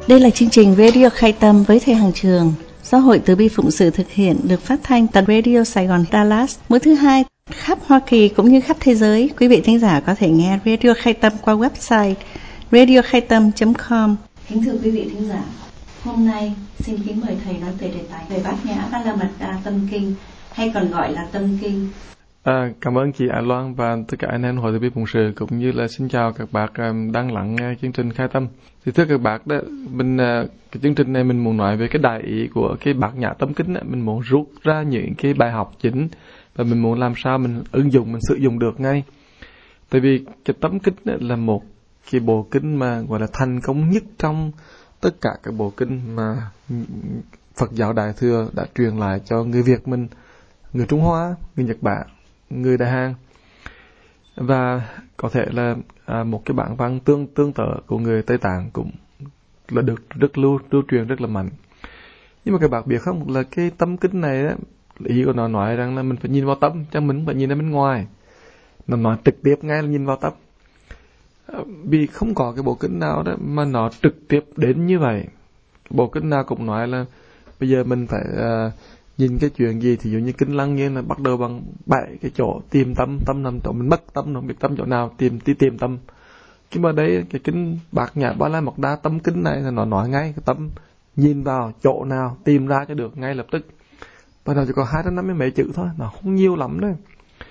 Đây là chương trình Radio Khai Tâm với Thầy Hằng Trường do Hội Từ Bi Phụng Sự thực hiện, được phát thanh tại Radio Sài Gòn Dallas mỗi thứ hai khắp Hoa Kỳ cũng như khắp thế giới. Quý vị thính giả có thể nghe Radio Khai Tâm qua website radiokhaitam.com. Kính thưa quý vị thính giả, hôm nay xin kính mời Thầy nói về đề tài về Bát Nhã Ba La Mật Đa Tâm Kinh, hay còn gọi là Tâm Kinh. Cảm ơn chị Ả Loan và tất cả anh em Hội Từ Bi Phụng Sự, cũng như là xin chào các bạn đang lắng nghe chương trình Khai Tâm. Thì thưa các bạn, đó cái chương trình này mình muốn nói về cái đại ý của cái Bát Nhã Tâm Kinh đó. Mình muốn rút ra những cái bài học chính và mình muốn làm sao mình ứng dụng, mình sử dụng được ngay. Tại vì cái Tâm Kinh là một cái bộ kinh mà gọi là thành công nhất trong tất cả các bộ kinh mà Phật giáo Đại Thừa đã truyền lại cho người Việt mình, người Trung Hoa, người Nhật Bản, người Đại Hàn, và có thể là một cái bản văn tương tự của người Tây Tạng cũng là được rất lưu truyền rất là mạnh. Nhưng mà các bạn biết không, là cái Tâm Kinh này đó, ý của nó nói rằng là mình phải nhìn vào tâm, chứ mình không phải nhìn ra bên ngoài. Nó nói trực tiếp ngay là nhìn vào tâm. Vì không có cái bộ kinh nào đó mà nó trực tiếp đến như vậy. Bộ kinh nào cũng nói là bây giờ mình phải nhìn cái chuyện gì, thì dụ như kinh Lăng Nghiêm là bắt đầu bằng 7 cái chỗ tìm tâm nằm chỗ, mình mất tâm, không biết tâm chỗ nào, tìm tâm. Nhưng mà đấy, cái kinh Bát Nhã Ba La Mật Đa Tâm Kinh này là nó nói ngay cái tâm nhìn vào chỗ nào tìm ra cho được ngay lập tức. Bắt đầu chỉ có 250 mấy chữ thôi, nó không nhiều lắm đấy.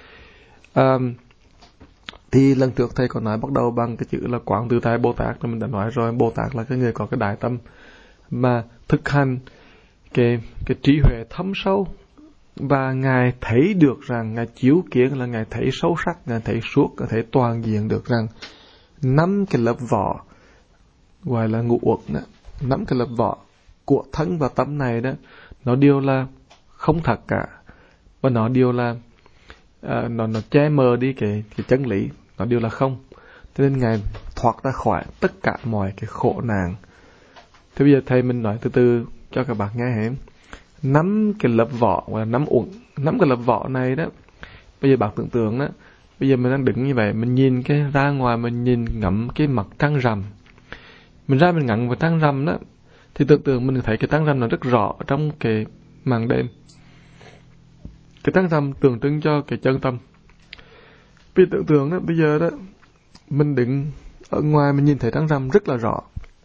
Thì lần trước thầy có nói bắt đầu bằng cái chữ là Quán Tự Tại Bồ Tát, mình đã nói rồi, Bồ Tát là cái người có cái đại tâm mà thực hành cái trí huệ thâm sâu, và Ngài thấy được rằng, Ngài chiếu kiến là Ngài thấy sâu sắc, Ngài thấy suốt, Ngài thấy toàn diện được rằng 5 cái lớp vỏ gọi là ngũ uẩn đó, 5 cái lớp vỏ của thân và tâm này đó, nó đều là không thật cả, và nó đều là nó che mờ đi cái chân lý, nó đều là không. Cho nên Ngài thoát ra khỏi tất cả mọi cái khổ nạn. Thế bây giờ thầy mình nói từ từ cho các bạn nghe hết. 5 cái lớp vỏ gọi là 5 uẩn, 5 cái lớp vỏ này đó. Bây giờ bạn tưởng tượng đó, bây giờ mình đang đứng như vậy, mình nhìn cái ra ngoài, mình nhìn ngắm cái mặt trăng rằm. Mình ra mình ngắm vào trăng rằm đó, thì tưởng tượng mình thấy cái trăng rằm nó rất rõ trong cái màn đêm. Cái trăng rằm tượng trưng cho cái chân tâm. Vì tưởng tượng đó, bây giờ đó, mình đứng ở ngoài mình nhìn thấy trăng rằm rất là rõ,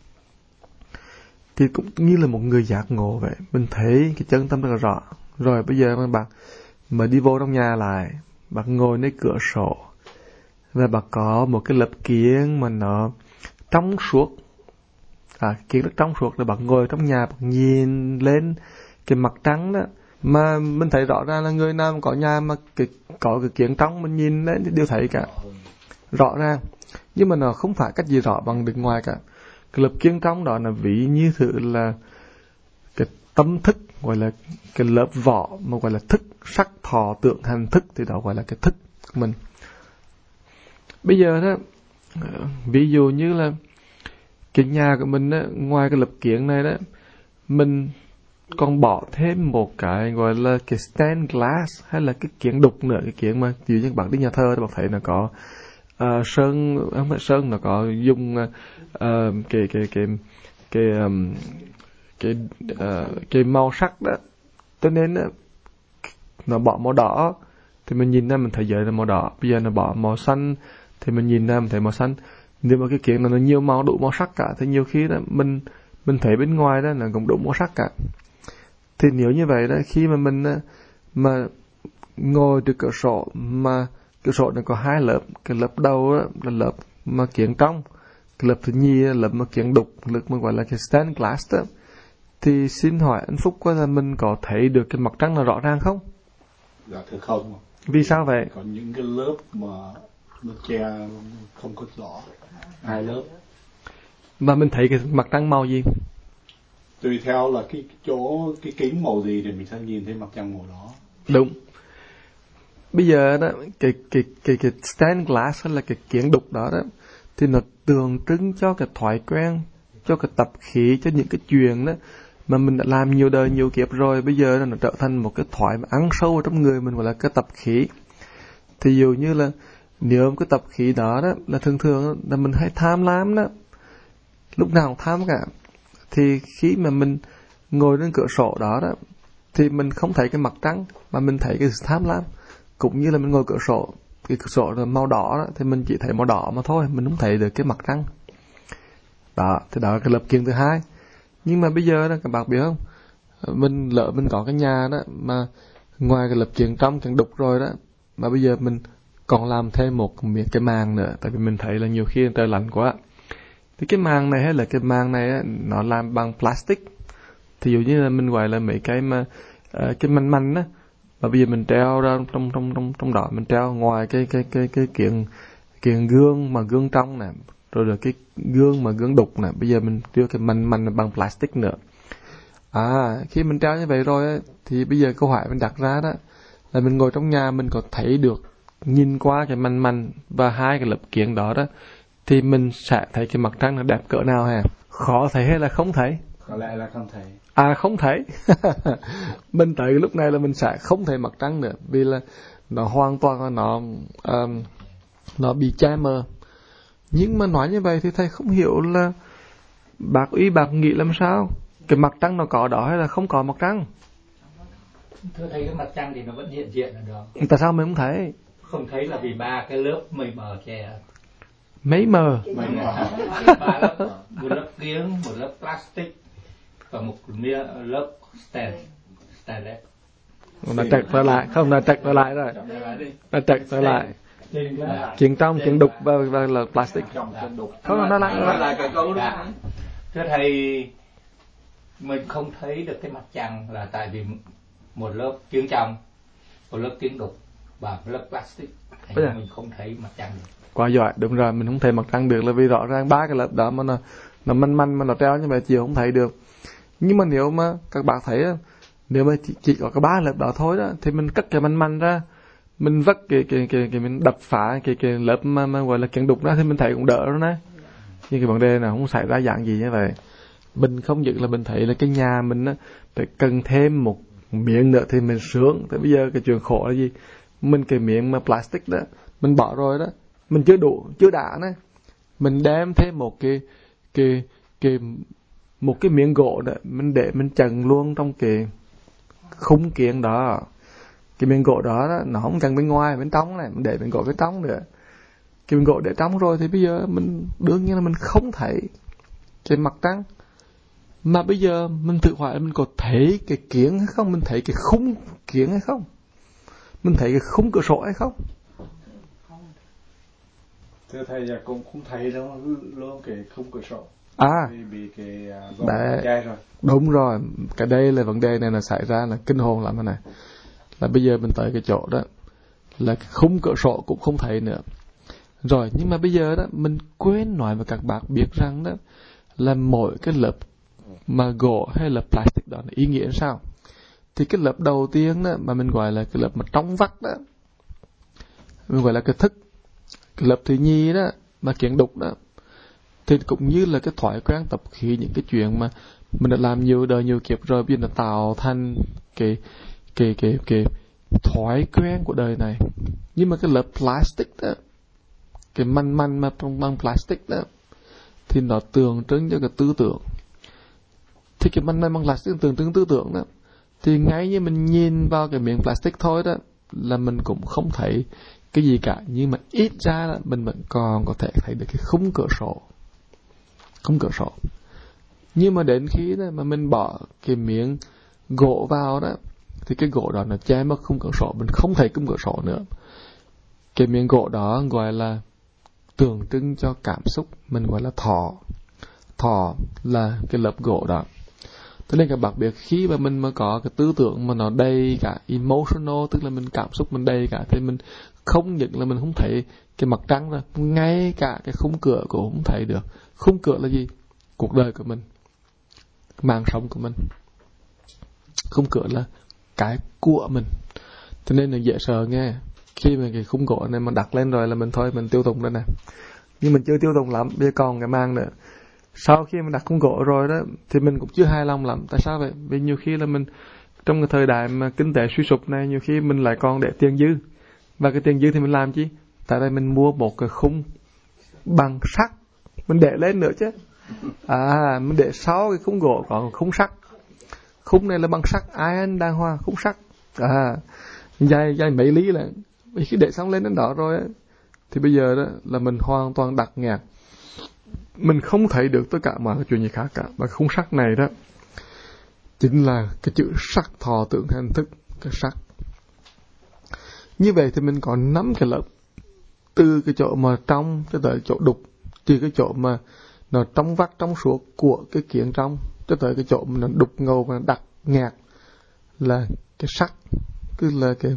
thì cũng như là một người giác ngộ vậy, mình thấy cái chân tâm rất là rõ. Rồi bây giờ bạn mà đi vô trong nhà lại, bạn ngồi nơi cửa sổ, và bạn có một cái lập kiếng mà nó trong suốt, kiếng rất trong suốt, rồi bạn ngồi trong nhà, bạn nhìn lên cái mặt trăng đó, mà mình thấy rõ ràng là người nào có nhà mà có cái kiếng trong, mình nhìn lên thì đều thấy cả, rõ ràng. Nhưng mà nó không phải cách gì rõ bằng đứng ngoài cả. Cái lập kiếng trong đó là ví như thử là cái tâm thức, gọi là cái lớp vỏ mà gọi là thức, sắc thọ tưởng hành thức, thì đó gọi là cái thức của mình. Bây giờ đó, ví dụ như là cái nhà của mình đó, ngoài cái lập kiếng này đó, mình còn bỏ thêm một cái gọi là cái stained glass, hay là cái kiếng đục nữa. Cái kiếng mà ví dụ như bạn đi nhà thơ, bạn thấy nó có sơn, không phải sơn, nó có dùng cái màu sắc đó, cho nên nó bỏ màu đỏ thì mình nhìn ra mình thấy giới là màu đỏ. Bây giờ nó bỏ màu xanh thì mình nhìn ra mình thấy màu xanh. Nhưng mà cái kiếng nó nhiều màu, đủ màu sắc cả, thì nhiều khi đó mình thấy bên ngoài đó là cũng đủ màu sắc cả. Thì nếu như vậy đó, khi mà mình mà ngồi trước cửa sổ, mà cửa sổ này có 2 lớp, cái lớp đầu đó là lớp mà kiếng trong, cái lớp thứ nhì là lớp mà kiếng đục, lớp mà gọi là cái stained glass đó, thì xin hỏi anh Phúc có là mình có thấy được cái mặt trăng là rõ ràng không? Dạ thưa không. Vì sao vậy? Có những cái lớp mà nó che không có rõ, 2 lớp. Và mình thấy cái mặt trăng màu gì? Tùy theo là cái chỗ, cái kính màu gì thì mình sẽ nhìn thấy mặt trăng màu đó. Đúng. Bây giờ đó, cái stained glass hay là cái kiếng đục đó đó, thì nó tượng trưng cho cái thói quen, cho cái tập khí, cho những cái chuyện đó mà mình đã làm nhiều đời nhiều kiếp rồi. Bây giờ nó trở thành một cái thói mà ăn sâu trong người mình, gọi là cái tập khí. Thì dụ như là nếu cái tập khí đó đó là thường là mình hay tham lam đó, lúc nào cũng tham cả, thì khi mà mình ngồi trên cửa sổ đó đó, thì mình không thấy cái mặt trăng mà mình thấy cái tham lam. Cũng như là mình ngồi cửa sổ, cái cửa sổ là màu đỏ đó, thì mình chỉ thấy màu đỏ mà thôi, mình không thấy được cái mặt trăng. Đó, thì đó là cái lập kiện thứ hai. Nhưng mà bây giờ đó các bạn biết không, mình lỡ mình có cái nhà đó mà ngoài cái lập kiện trong càng đục rồi đó, mà bây giờ mình còn làm thêm một miếng cái màng nữa, tại vì mình thấy là nhiều khi trời lạnh quá. Thì cái màng này hay là cái màng này á, nó làm bằng plastic. Thì dụ như là mình gọi là mấy cái mà cái manh á, mà bây giờ mình treo ra trong đó, mình treo ngoài cái kiện gương mà gương trong nè, rồi là cái gương mà gương đục nè, bây giờ mình treo cái manh bằng plastic nữa. Khi mình treo như vậy rồi á, thì bây giờ câu hỏi mình đặt ra đó là mình ngồi trong nhà mình có thấy được, nhìn qua cái manh và hai cái lập kiện đó đó, thì mình sẽ thấy cái mặt trăng nó đẹp cỡ nào hả? Khó thấy hay là không thấy? Có lẽ là không thấy. Không thấy. Mình tới lúc này là mình sẽ không thấy mặt trăng nữa, vì là nó hoàn toàn là nó bị che mờ. Nhưng mà nói như vậy thì thầy không hiểu là bác nghĩ làm sao? Cái mặt trăng nó có đó hay là không có mặt trăng? Thưa thầy, cái mặt trăng thì nó vẫn hiện diện ở đó. Tại sao mình không thấy? Không thấy là vì ba cái lớp mây mờ che. Mấy mờ? Ba lớp, một lớp kiếng, một lớp plastic và một lớp stainless. Nó trật trở lại, không, nó trật trở lại rồi. Nó trật trở lại. Chuyện trong, chuyện đục và là plastic. Không, nó lại cái câu đó. Thưa thầy, mình không thấy được cái mặt trăng là tại vì một lớp kiếng trong, một lớp kiếng đục và một lớp plastic. Mình không thấy mặt trăng được. Quá giỏi, đúng rồi, mình không thấy mặt trăng được là vì rõ ràng ba cái lớp đó mà nó manh mà nó treo như vậy chiều không thấy được. Nhưng mà nếu mà các bạn thấy, nếu mà chỉ có cái ba lớp đó thôi đó, thì mình cắt cái manh ra, mình vắt cái mình đập phá cái lớp mà gọi là kiện đục đó, thì mình thấy cũng đỡ rồi nè. Nhưng cái vấn đề là không xảy ra dạng gì như vậy. Mình không những là mình thấy là cái nhà mình á phải cần thêm một miếng nữa thì mình sướng. Thế bây giờ cái chuyện khổ là gì? Mình cái miếng mà plastic đó mình bỏ rồi đó, mình chưa đủ, chưa đã nè, mình đem thêm một cái miếng gỗ đó, mình để mình chần luôn trong cái khung kiện đó. Cái miếng gỗ đó, nó không cần bên ngoài, bên trong này, mình để miếng gỗ bên trong nữa. Cái miếng gỗ để trong rồi thì bây giờ mình đương nhiên là mình không thấy cái mặt trăng. Mà bây giờ mình tự hỏi mình có thấy cái kiếng hay không, mình thấy cái khung kiếng hay không, mình thấy cái khung cửa sổ hay không? Thưa thầy, giờ cũng không thấy đâu luôn cái khung cửa sổ. Vì cái gỗ che rồi. Đúng rồi, cái đây là vấn đề này là xảy ra là kinh hồn lắm này. Là bây giờ mình tới cái chỗ đó là cái khung cửa sổ cũng không thấy nữa. Rồi, nhưng mà bây giờ đó mình quên nói với các bạn biết rằng đó là mỗi cái lớp mà gỗ hay là plastic đó là ý nghĩa sao? Thì cái lớp đầu tiên đó mà mình gọi là cái lớp mà trong vắt đó, mình gọi là cái thức. Cái lớp thứ nhì đó mà kiện đục đó, thì cũng như là cái thói quen tập khí, những cái chuyện mà mình đã làm nhiều đời nhiều kiếp rồi, bây giờ nó tạo thành cái thói quen của đời này. Nhưng mà cái lớp plastic đó, cái manh mà bằng plastic đó, thì nó tượng trưng cho cái tư tưởng. Thì cái manh bằng plastic tượng trưng tư tưởng đó, thì ngay như mình nhìn vào cái miếng plastic thôi đó là mình cũng không thấy cái gì cả, nhưng mà ít ra là mình vẫn còn có thể thấy được cái khung cửa sổ. Nhưng mà đến khi đó mà mình bỏ cái miếng gỗ vào đó, thì cái gỗ đó nó che mất khung cửa sổ, mình không thấy khung cửa sổ nữa. Cái miếng gỗ đó gọi là tượng trưng cho cảm xúc, mình gọi là thọ là cái lớp gỗ đó. Thế nên các bạn biết khi mà mình mà có cái tư tưởng mà nó đầy cả emotional, tức là mình cảm xúc mình đầy cả, thì mình không những là mình không thấy cái mặt trăng rồi, ngay cả cái khung cửa cũng không thấy được. Khung cửa là gì? Cuộc đời của mình, mạng sống của mình. Khung cửa là cái của mình. Cho nên là dễ sợ nghe. Khi mà cái khung gỗ này mà đặt lên rồi là mình thôi, mình tiêu tùng đây nè. Nhưng mình chưa tiêu tùng lắm, bây giờ còn cái màng nữa. Sau khi mình đặt khung gỗ rồi đó, thì mình cũng chưa hài lòng lắm. Tại sao vậy? Vì nhiều khi là mình, trong cái thời đại mà kinh tế suy sụp này, nhiều khi mình lại còn để tiền dư. Và cái tiền dư thì mình làm chi? Tại đây mình mua một cái khung bằng sắt, mình để lên nữa chứ. Mình để sau cái khung gỗ có khung sắt. Khung này là bằng sắt, iron đàng hoàng, khung sắt. Dài mấy lý là khi để xong lên đến đó rồi ấy, thì bây giờ đó là mình hoàn toàn đặt ngạt. Mình không thấy được tất cả mọi cái chuyện gì khác cả. Và khung sắt này đó chính là cái chữ sắc thọ tưởng hành thức, cái sắc. Như vậy thì mình có 5 cái lớp, từ cái chỗ mà trong cho tới chỗ đục, từ cái chỗ mà nó trong vắt trong suốt của cái kiến trong cho tới cái chỗ mà nó đục ngầu và đặc nhạt là cái sắc, cứ là cái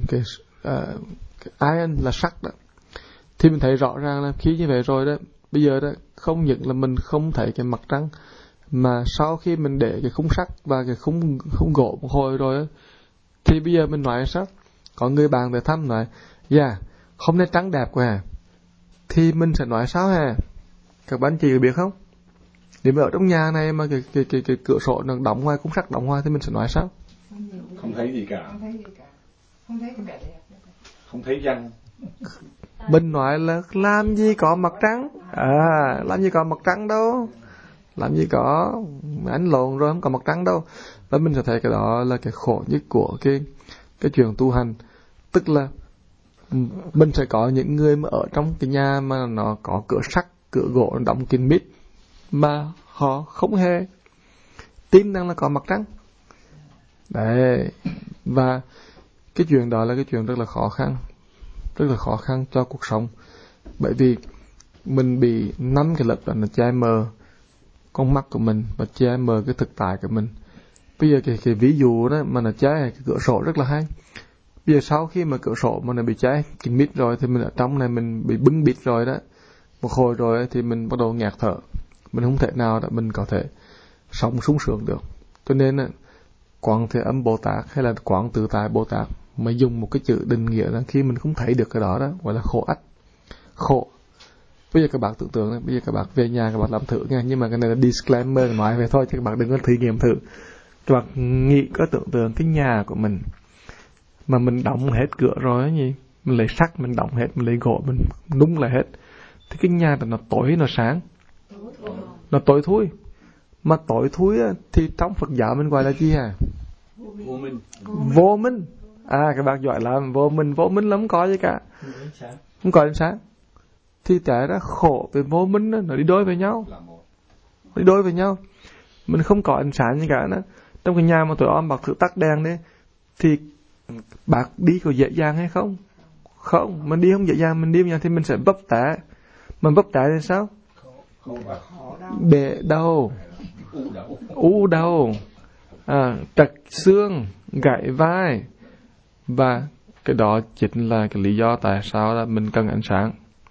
iron là sắc đó. Thì mình thấy rõ ràng là khi như vậy rồi đó, bây giờ đó không những là mình không thấy cái mặt trăng, mà sau khi mình để cái khung sắt và cái khung gỗ một hồi rồi đó, thì bây giờ mình nói sao? Có người bạn về thăm nói, hôm nay trắng đẹp quá. Thì mình sẽ nói sao hả? Các bạn chị biết không? Nếu mà ở trong nhà này mà cái cửa sổ nó đóng ngoài, khung sắt đóng ngoài thì mình sẽ nói sao? Không thấy gì cả. Không thấy cái vẻ đẹp. Không thấy răng. Mình nói là làm gì có mặt trăng? Làm gì có mặt trăng đâu. Làm gì có, ánh lộn rồi không có mặt trăng đâu. Và mình sẽ thấy cái đó là cái khổ nhất của cái chuyện tu hành. Tức là mình sẽ có những người mà ở trong cái nhà mà nó có cửa sắt, cửa gỗ nó đóng kín mít, mà họ không hề tin rằng là có mặt trăng. Đấy. Và cái chuyện đó là cái chuyện rất là khó khăn cho cuộc sống. Bởi vì mình bị 5 cái lập đó nó che mờ con mắt của mình và che mờ cái thực tại của mình. Bây giờ cái ví dụ đó mà nó che cái cửa sổ rất là hay. Bây giờ sau khi mà cửa sổ mà nó bị cháy kín mít rồi thì mình ở trong này mình bị bưng bít rồi đó. Một hồi rồi thì mình bắt đầu ngạt thở. Mình không thể nào đó mình có thể sống sung sướng được. Cho nên Quán Thế Âm Bồ Tát hay là Quán Tự Tại Bồ Tát mà dùng một cái chữ định nghĩa là khi mình không thấy được cái đó gọi là khổ ách. Khổ. Bây giờ các bạn tưởng tượng, bây giờ các bạn về nhà các bạn làm thử nha, nhưng mà cái này là disclaimer nói về thôi chứ các bạn đừng có thử nghiệm thử. Các bạn nghĩ có tưởng tượng cái nhà của mình mà mình đóng hết cửa rồi á gì, mình lấy sắt mình đóng hết, mình lấy gỗ mình nung lại hết, thì cái nhà nó tối nó sáng, nó tối thui. Mà tối thui á thì trong Phật giáo mình gọi là gì hả? Vô minh. Các bạn giỏi lắm, vô minh lắm có gì cả, không có ánh sáng. Thì tại ra khổ với vô minh đó, nó đi đôi với nhau. Mình không có ánh sáng gì cả nữa. Trong cái nhà mà tối om bạc thử tắt đèn đi, thì bác đi có dễ dàng hay không? Không, mình đi không dễ dàng, mình đi nhà thì mình sẽ vấp té. Mình vấp té thì sao? Bể đầu, u đầu, trật xương, gãy vai. Và cái đó chính là cái lý do tại sao là mình cần ánh sáng.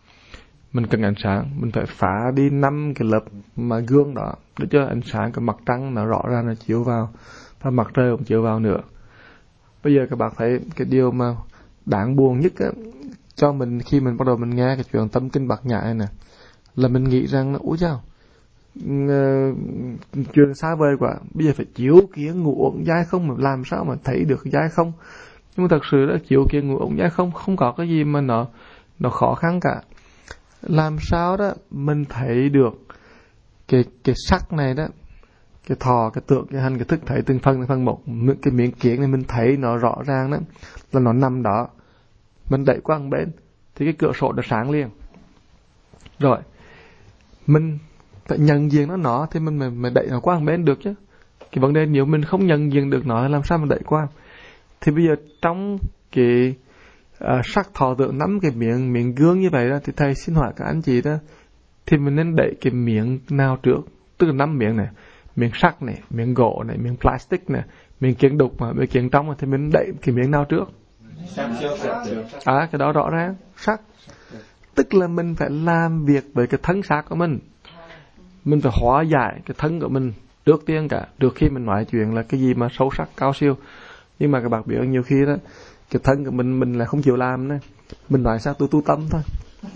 Mình phải phá đi 5 cái lớp mà gương đó để cho ánh sáng cái mặt trăng nó rõ ràng nó chiếu vào, và mặt trời cũng chiếu vào nữa. Bây giờ các bạn thấy cái điều mà đáng buồn nhất á, cho mình khi mình bắt đầu mình nghe cái chuyện tâm kinh Bát Nhã này nè, là mình nghĩ rằng là úi chao, chuyện xa vời quá, bây giờ phải chiếu kiến ngủ uống dai không, mà làm sao mà thấy được dai không. Nhưng mà thật sự là chiếu kiến ngủ uống dai không có cái gì mà nó khó khăn cả. Làm sao đó mình thấy được cái sắc này đó, cái thọ, cái tưởng, cái hành, cái thức, thấy từng phần một. Cái miếng kiến này mình thấy nó rõ ràng đó là nó nằm đó, mình đẩy qua một bên thì cái cửa sổ nó sáng liền. Rồi mình phải nhận diện nó thì mình đẩy nó qua một bên được chứ. Cái vấn đề nếu mình không nhận diện được nó làm sao mình đẩy qua. Thì bây giờ trong cái sắc thọ tưởng 5 cái miếng gương như vậy đó, thì thầy xin hỏi các anh chị đó, thì mình nên đẩy cái miếng nào trước? Tức là 5 miếng này, miếng sắt này, miếng gỗ này, miếng plastic này, miếng kiến đục mà miếng kiến trong, thì mình đẩy cái miếng nào trước? Cái đó rõ ràng, sắc. Tức là mình phải làm việc với cái thân xác của mình. Mình phải hóa giải cái thân của mình trước tiên cả, trước khi mình nói chuyện là cái gì mà sâu sắc, cao siêu. Nhưng mà các bạn biết nhiều khi đó, cái thân của mình là không chịu làm nữa. Mình nói sao tôi tu tâm thôi.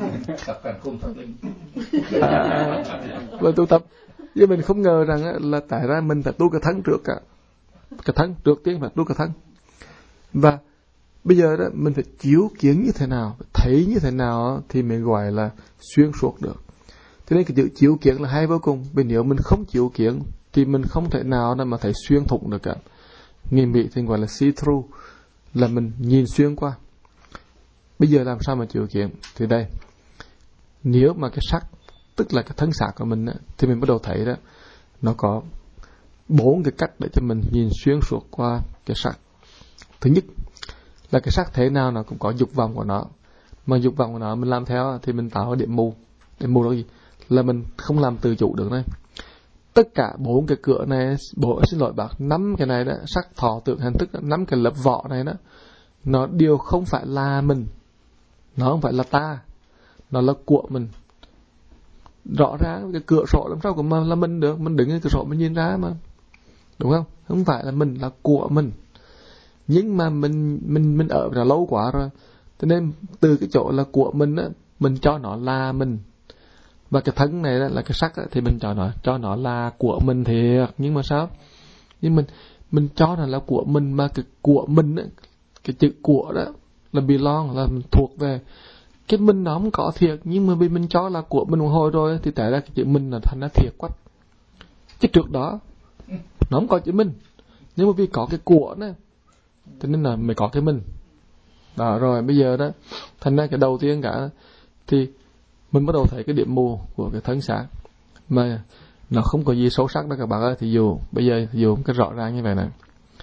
Là tu tập. Nhưng mình không ngờ rằng là tại ra mình phải tu cái thân trước cả. Cái thân, trước tiên phải tu cái thân. Và bây giờ đó mình phải chiếu kiến như thế nào, thấy như thế nào thì mới gọi là xuyên suốt được. Cho nên cái chữ chiếu kiến là hay vô cùng. Vì nếu mình không chiếu kiến thì mình không thể nào mà thấy xuyên thủng được cả. Người Mỹ thì gọi là see through, là mình nhìn xuyên qua. Bây giờ làm sao mà chiếu kiến? Thì đây, nếu mà cái sắc, tức là cái thân xác của mình á, thì mình bắt đầu thấy đó, nó có 4 cái cách để cho mình nhìn xuyên suốt qua cái sắc. Thứ nhất là cái sắc thế nào nó cũng có dục vọng của nó, mà dục vọng của nó mình làm theo thì mình tạo điểm mù. Điểm mù là gì? Là mình không làm tự chủ được này. Tất cả 4 cái cửa này, xin lỗi bác, 5 cái này đó, sắc thọ tưởng hành thức, 5 cái lớp vỏ này đó, nó đều không phải là mình, nó không phải là ta, nó là của mình. Rõ ràng cái cửa sổ làm sao cũng là mình được, mình đứng ở cửa sổ mình nhìn ra mà, đúng không? Không phải là mình, là của mình. Nhưng mà mình ở là lâu quá rồi, cho nên từ cái chỗ là của mình á, mình cho nó là mình. Và cái thân này đó, là cái sắc á, thì mình cho nó là của mình thiệt. Nhưng mà sao? Nhưng mình cho nó là của mình, mà cái của mình á, cái chữ của đó là belong, là mình thuộc về. Cái mình nó không có thiệt, nhưng mà vì mình cho là của mình một hồi rồi thì tại ra cái chữ mình là thành ra thiệt quá. Chứ trước đó nó không có chữ mình, nhưng mà vì có cái của này cho nên là mới có cái mình. Đó, rồi bây giờ đó, thành ra cái đầu tiên cả thì mình bắt đầu thấy cái điểm mù của cái thân xác, mà nó không có gì sâu sắc đó các bạn ơi. Thì bây giờ cái rõ ràng như vậy này,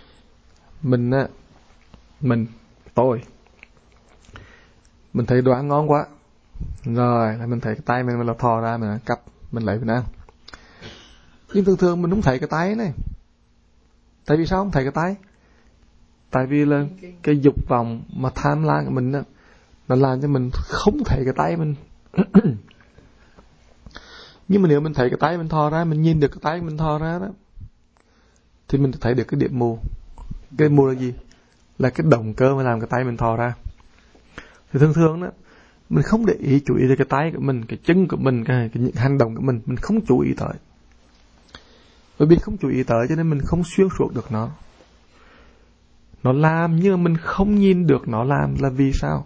mình thấy đồ ăn ngon quá, rồi là mình thấy cái tay mình là thò ra, mình cắp, mình lấy mình ăn. Nhưng thường mình không thấy cái tay này. Tại vì sao không thấy cái tay? Tại vì là cái dục vọng mà tham lam của mình đó, nó làm cho mình không thấy cái tay mình. Nhưng mà nếu mình thấy cái tay mình thò ra, mình nhìn được cái tay mình thò ra đó, thì mình thấy được cái điểm mù. Cái mù là gì? Là cái động cơ mà làm cái tay mình thò ra. Thì thường đó, mình không để ý chú ý tới cái tay của mình, cái chân của mình, cái những hành động của mình không chú ý tới. Bởi vì không chú ý tới cho nên mình không xuyên suốt được nó. Nó làm nhưng mà mình không nhìn được nó làm là vì sao?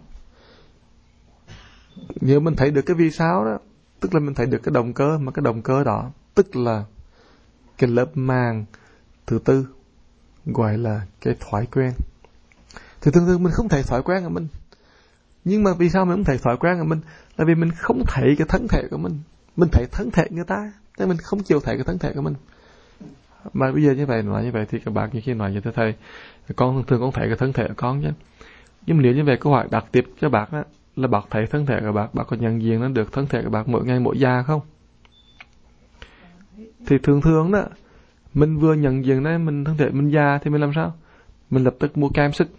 Nếu mình thấy được cái vì sao đó, tức là mình thấy được cái động cơ, mà cái động cơ đó tức là cái lớp màng thứ tư, gọi là cái thói quen. Thì thường mình không thấy thói quen của mình. Nhưng mà vì sao mình không thấy thói quen của mình? Là vì mình không thấy cái thân thể của mình. Mình thấy thân thể người ta, nên mình không chịu thấy cái thân thể của mình. Mà bây giờ nói như vậy thì các bạn như khi nói như thầy, con thường con thấy cái thân thể của con chứ. Nhưng mà nếu như vậy câu hỏi đặt tiếp cho bác đó, là bác thấy thân thể của bác có nhận diện nó được thân thể của bác mỗi ngày mỗi già không? Thì thường đó, mình vừa nhận diện đấy, mình thân thể mình già thì mình làm sao? Mình lập tức mua kem sức.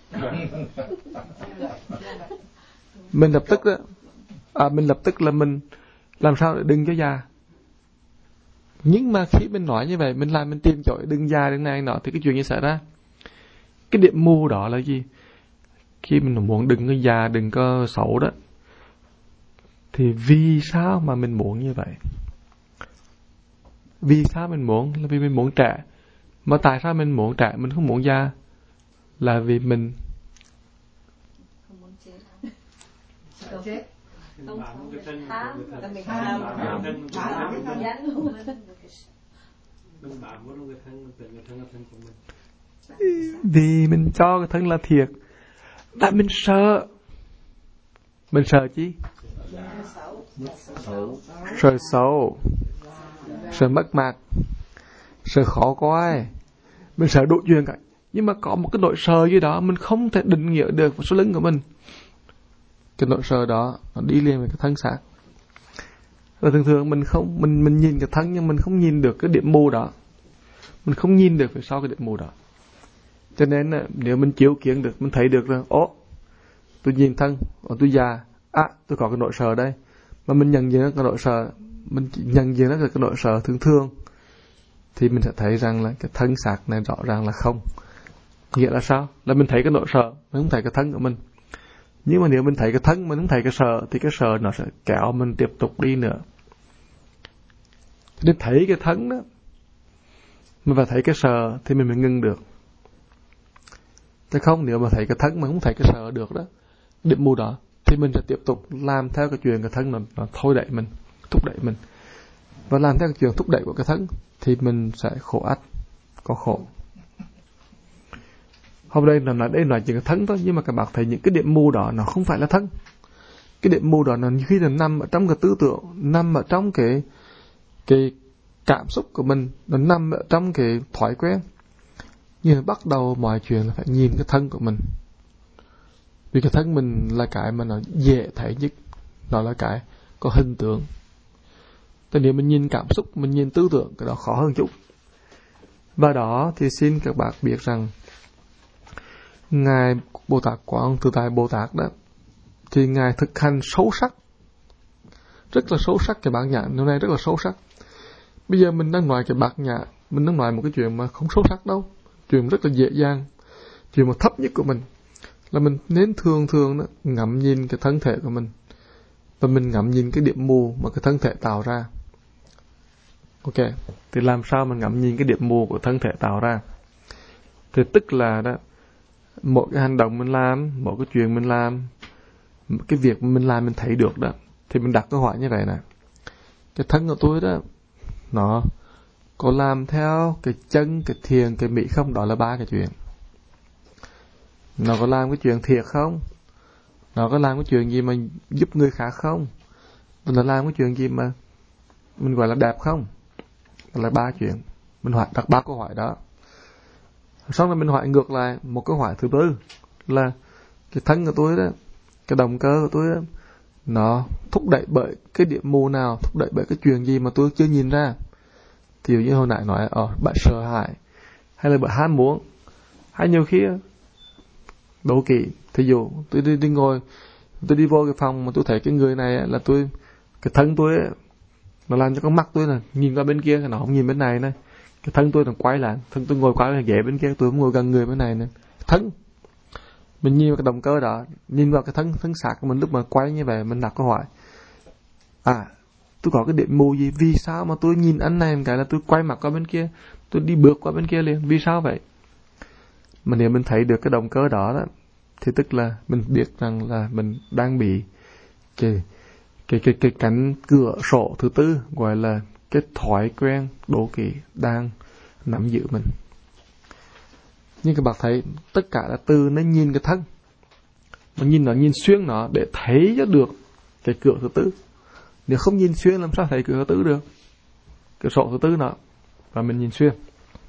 Mình lập tức là mình làm sao để đừng cho già. Nhưng mà khi mình nói như vậy, mình tìm chỗ đừng già đừng này nọ, thì cái chuyện gì xảy ra? Cái điểm mù đó là gì? Khi mình muốn đừng có già, đừng có xấu đó, thì vì sao mà mình muốn như vậy? Vì sao mình muốn? Là vì mình muốn trẻ. Mà tại sao mình muốn trẻ, mình không muốn già? Là vì mình không muốn chết. Vì mình cho cái thân là thiệt. Tại mình sợ. Mình sợ chi? Sợ xấu, sợ mất mặt, sợ khó coi, mình sợ đủ chuyện cả. Nhưng mà có một cái nỗi sợ gì đó mình không thể định nghĩa được vào số lưng của mình. Cái nỗi sợ đó nó đi liền với cái thân xác. Và thường mình nhìn cái thân nhưng mình không nhìn được cái điểm mù đó. Mình không nhìn được phía sau cái điểm mù đó. Cho nên nếu mình chiếu kiến được, mình thấy được rằng tôi nhìn thân, tôi già, tôi có cái nỗi sợ đây. Mà mình nhận diện cái nỗi sợ, mình nhận diện cái nỗi sợ thường thì mình sẽ thấy rằng là cái thân xác này rõ ràng là không. Nghĩa là sao? Là mình thấy cái nỗi sợ, mình không thấy cái thân của mình. Nhưng mà nếu mình thấy cái thân, mình không thấy cái sợ, thì cái sợ nó sẽ kéo mình tiếp tục đi nữa. Nên thấy cái thân đó, mình phải thấy cái sợ thì mình mới ngưng được. Chứ không, nếu mà thấy cái thân mà không thấy cái sợ được đó, điểm mù đó, thì mình sẽ tiếp tục làm theo cái chuyện cái thân nó thôi đẩy mình. thúc đẩy mình và làm theo cái chuyện thúc đẩy của cái thân thì mình sẽ khổ ách, có khổ. Hôm nay nói chuyện cái thân thôi, nhưng mà các bạn thấy những cái điểm mù đó nó không phải là thân. Cái điểm mù đó nó khi là nằm ở trong cái tư tưởng, nằm ở trong cái cảm xúc của mình, nó nằm ở trong cái thói quen. Nhưng bắt đầu mọi chuyện là phải nhìn cái thân của mình. Vì cái thân mình là cái mà nó dễ thấy nhất, nó là cái có hình tượng. Tại nếu mình nhìn cảm xúc, mình nhìn tư tưởng, cái đó khó hơn chút. Và đó thì xin các bạn biết rằng Ngài Bồ Tát Quán Tự Tại Bồ Tát đó, thì Ngài thực hành sâu sắc, rất là sâu sắc cái bát nhã. Hôm nay rất là sâu sắc. Bây giờ mình đang nói cái bát nhã, mình đang nói một cái chuyện mà không sâu sắc đâu, chuyện rất là dễ dàng, chuyện mà thấp nhất của mình là mình nên thường đó ngắm nhìn cái thân thể của mình, và mình ngắm nhìn cái điểm mù mà cái thân thể tạo ra. Ok, thì làm sao mình ngắm nhìn cái điểm mù của thân thể tạo ra? Thì tức là đó, mỗi cái hành động mình làm, mỗi cái chuyện mình làm, cái việc mình làm mình thấy được đó, thì mình đặt câu hỏi như vậy nè: cái thân của tôi đó, nó có làm theo cái chân, cái thiền, cái mỹ không? Đó là ba cái chuyện. Nó có làm cái chuyện thiệt không? Nó có làm cái chuyện gì mà giúp người khác không? Nó làm cái chuyện gì mà mình gọi là đẹp không? Đó là ba chuyện. Mình đặt ba câu hỏi đó. Sau đó mình hỏi ngược lại một câu hỏi thứ tư là cái thân của tôi đó, cái động cơ của tôi đó, nó thúc đẩy bởi cái điểm mù nào, thúc đẩy bởi cái chuyện gì mà tôi chưa nhìn ra. Thì như hồi nãy nói, bạn sợ hãi, hay là bạn ham muốn, hay nhiều khi đố kỵ. Thí dụ tôi đi ngồi, tôi đi vô cái phòng mà tôi thấy cái người này là cái thân tôi ấy, nó làm cho con mắt tôi là nhìn qua bên kia, nó không nhìn bên này này. Cái thân tôi nó quay lại, thân tôi ngồi quay về ghế bên kia, tôi không ngồi gần người bên này nữa. Thân, mình nhìn vào cái động cơ đó, nhìn vào cái thân xác của mình lúc mà quay như vậy, mình đặt câu hỏi: tôi có cái điểm mù gì? Vì sao mà tôi nhìn anh này một cái là tôi quay mặt qua bên kia, tôi đi bước qua bên kia liền? Vì sao vậy? Mà nếu mình thấy được cái động cơ đó, thì tức là mình biết rằng là mình đang bị cái cánh cửa sổ thứ tư, gọi là cái thói quen đố kỵ đang nắm giữ mình. Nhưng các bạn thấy tất cả là từ nó nhìn cái thân, nó nhìn xuyên nó để thấy cho được cái cửa thứ tư. Nếu không nhìn xuyên làm sao thấy cửa thứ tư được, cửa sổ thứ tư nó, và mình nhìn xuyên.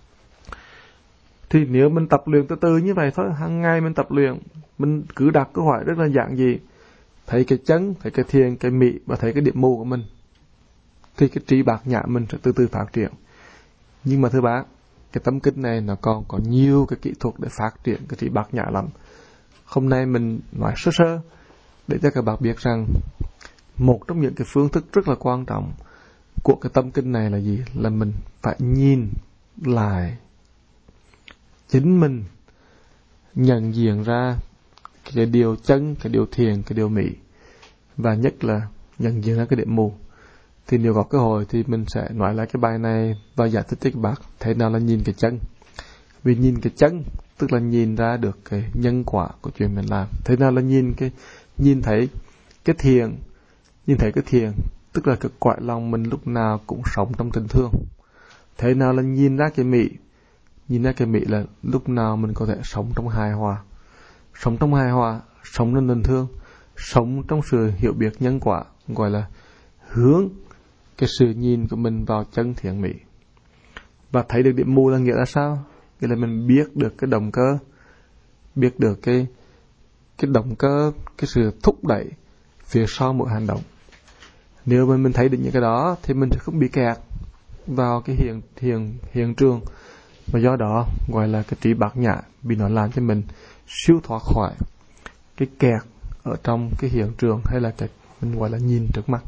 Thì nếu mình tập luyện từ từ như vậy thôi, hàng ngày mình tập luyện, mình cứ đặt câu hỏi rất là giản dị: thấy cái chân, thấy cái thiền, cái mỹ và thấy cái điểm mù của mình, thì cái trí bát nhã mình sẽ từ từ phát triển. Nhưng mà thưa bác, cái tâm kinh này nó còn có nhiều cái kỹ thuật để phát triển cái trí bát nhã lắm. Hôm nay mình nói sơ sơ để cho các bạn biết rằng một trong những cái phương thức rất là quan trọng của cái tâm kinh này là gì? Là mình phải nhìn lại chính mình, nhận diện ra cái điều chân, cái điều thiền, cái điều mỹ, và nhất là nhận diện ra cái điểm mù. Thì nếu có cơ hội thì mình sẽ nói lại cái bài này và giải thích cho các bạn thế nào là nhìn cái chân. Vì nhìn cái chân tức là nhìn ra được cái nhân quả của chuyện mình làm. Thế nào là nhìn thấy cái thiền? Nhìn thấy cái thiền tức là cái cõi lòng mình lúc nào cũng sống trong tình thương. Thế nào là nhìn ra cái mỹ? Nhìn ra cái mỹ là lúc nào mình có thể sống trong hài hòa. Sống trong hài hòa, sống trong tình thương, sống trong sự hiểu biết nhân quả, gọi là hướng cái sự nhìn của mình vào chân thiện mỹ. Và thấy được điểm mù là nghĩa là sao? Nghĩa là mình biết được cái động cơ, biết được cái động cơ, cái sự thúc đẩy phía sau mỗi hành động. Nếu mà mình thấy được những cái đó thì mình sẽ không bị kẹt vào cái hiện trường, và do đó gọi là cái trí bát nhã, vì nó làm cho mình siêu thoát khỏi cái kẹt ở trong cái hiện trường, hay là cái mình gọi là nhìn trước mắt.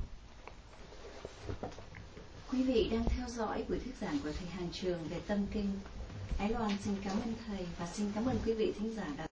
Quý vị đang theo dõi buổi thuyết giảng của thầy Hàng Trường về tâm kinh. Ái Loan xin cảm ơn thầy và xin cảm ơn quý vị thính giả đã